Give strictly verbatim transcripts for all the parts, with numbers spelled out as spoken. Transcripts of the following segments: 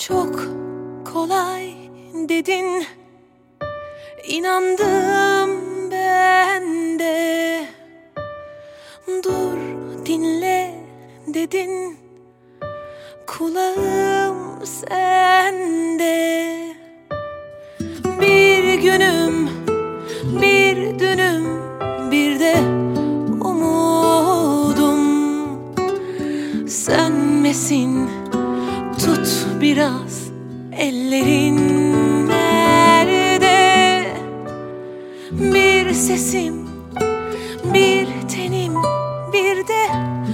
Çok kolay dedin, inandım ben de. Dur dinle dedin, kulağım sende. Bir günüm, bir dünüm, bir de umudum sönmesin. Tut biraz ellerin nerede? Bir sesim, bir tenim, bir de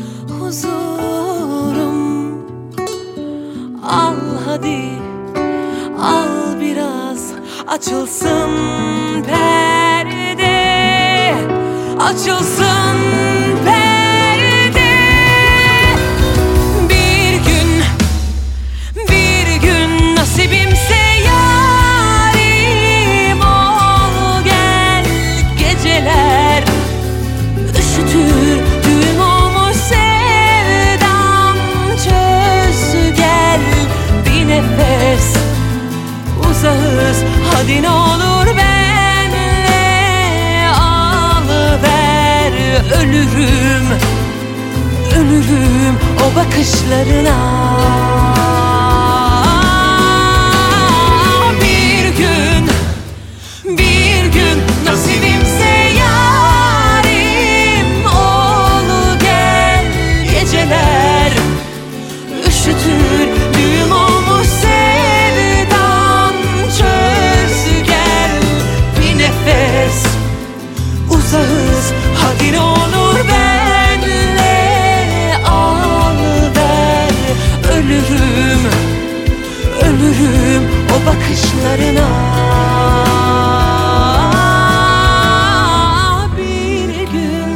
huzurum. Al hadi, al biraz, açılsın perde, açılsın perde. Bir gün, bir gün nasibimse yarim ol gel. Geceler üşütür olmuş sevdam, çöz gel. Bir nefes uzağız, hadi ne olur benle alıver. Ölürüm, ölürüm o bakışlarına. Bir gün, bir gün nasibimse yarim ol gel. Geceler üşütür düğüm olmuş sevdam, çöz gel. Bir nefes uzağız, hadi ne olur benle alıver. Ölürüm, ölürüm o bakışlarına. Bir gün,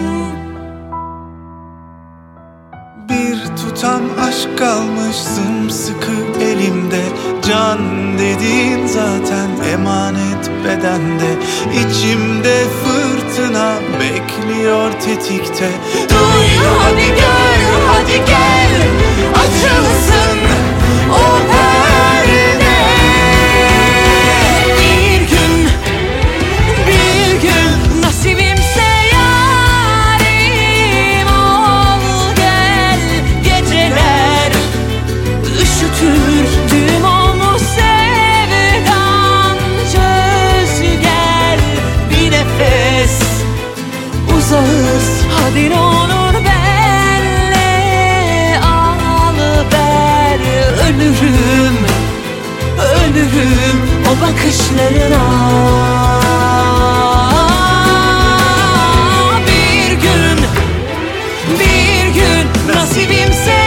bir tutam aşk kalmış sımsıkı elimde. Can dediğin zaten emanet bedende. İçimde fırtına bekliyor tetikte. duy hadi gör, hadi gel, açılsın o perde. Bir gün, bir gün nasibimse yarim ol gel. Geceler üşütür düğüm olmuş sevdam, çöz gel. Bir nefes uzağız, hadi ne olur benle alıver. Ölürüm, ölürüm o bakışlarına. Bir gün, bir gün nasibimse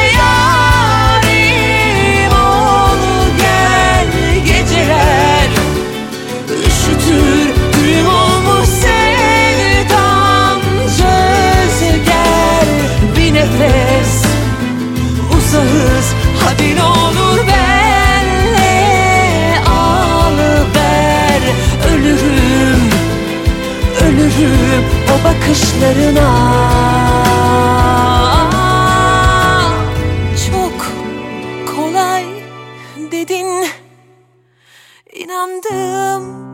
yarim ol gel. Geceler üşütür düğüm olmuş sevdam, çöz gel. Bir nefes uzağız, hadi ne olur benle alıver. Ölürüm, ölürüm o bakışlarına. Çok kolay dedin, inandım